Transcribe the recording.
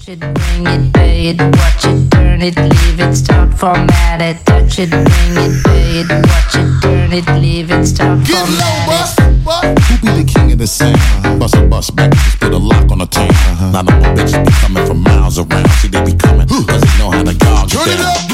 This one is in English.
Touch it, bring it, pay it, watch it, turn it, leave it, start, format it. Touch it, bring it, pay it, watch it, turn it, leave it, start, format it. Who be the king of the sound? Bust a bus back, just put a lock on the town. Now no more bitches be coming from miles around. See they be coming, cause they know how to gog it down.